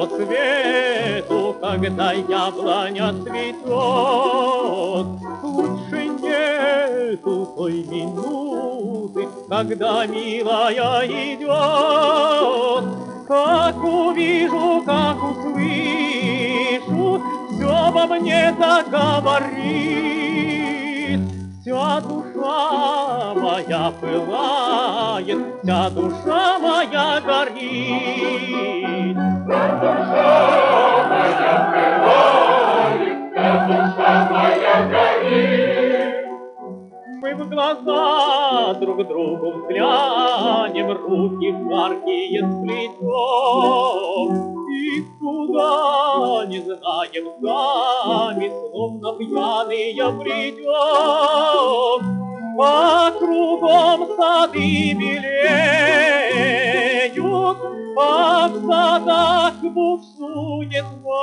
цвету, когда яблоня цветет. Лучше нету той минуты, когда милая идет. Как увижу, как услышу, все во мне заговорит. Вся душа моя пылает, вся душа моя горит. Вся душа моя пылает, вся душа моя горит. Мы в глаза друг другу взглянем, руки жаркие сплетем, и куда не знаем сами, словно пьяные бредем. А кругом сады белеют, а в садах буксует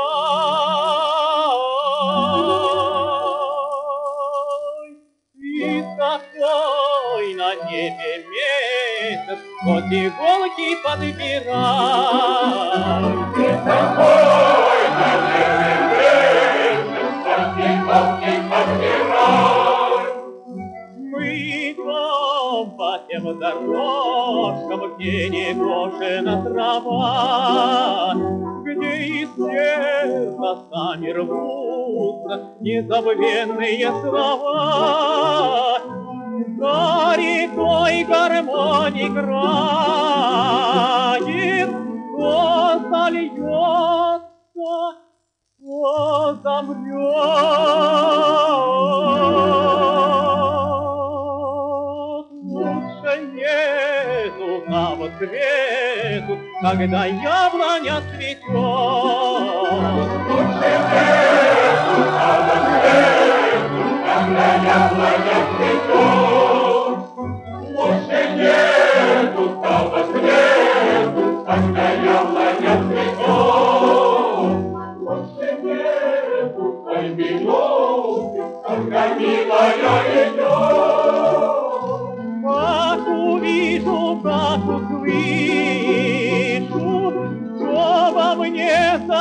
май. И такой на небе месяц, хоть иголки подбирай. И такой на небе месяц, хоть иголки подбирай. Мы идем по тем дорожкам, где не кошена трава, где из сердца сами рвутся незабвенные слова. За рекой гармонь играет, то зальется, то замрет. Лучше нету того цвету, когда яблоня цветет. Лучше нету того цвету, когда яблоня цветет. Лучше нету того цвету, когда яблоня цветет. Лучше нету той минуты, когда милая идет. Как увижу, как услышу, все во мне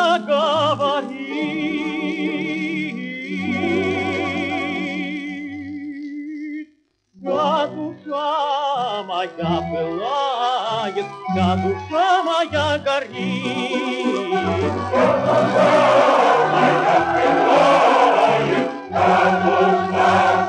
заговорит. Вся душа моя пылает, вся душа моя горит. Вся душа моя пылает, вся душа